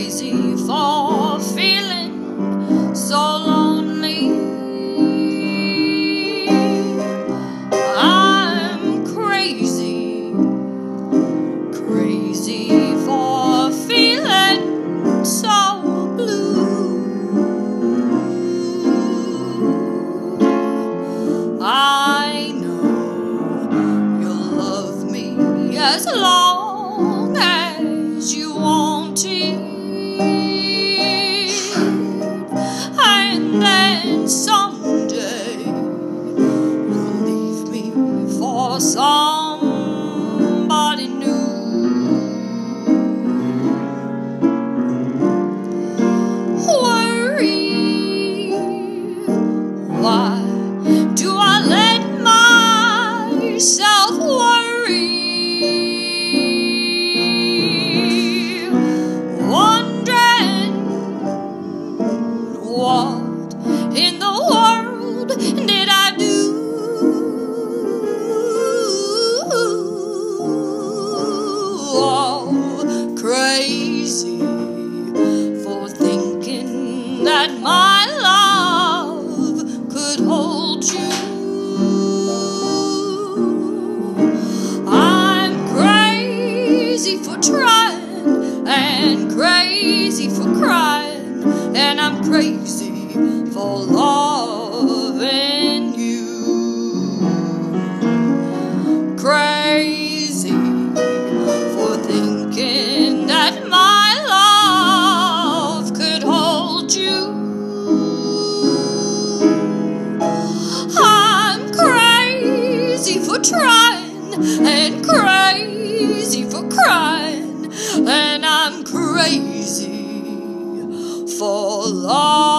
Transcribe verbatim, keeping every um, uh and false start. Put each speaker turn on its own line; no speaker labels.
crazy for feeling so lonely. I'm crazy, crazy for feeling so blue. I know you'll love me as long as you want to, and then someday you'll leave me for somebody new. Worry, why do I let myself worry? What in the world did I do? Oh, crazy for thinking that my love could hold you. I'm crazy for trying and crazy for crying, and I'm crazy for loving you. Crazy for thinking that my love could hold you. I'm crazy for trying and crazy for crying, and I'm crazy for love.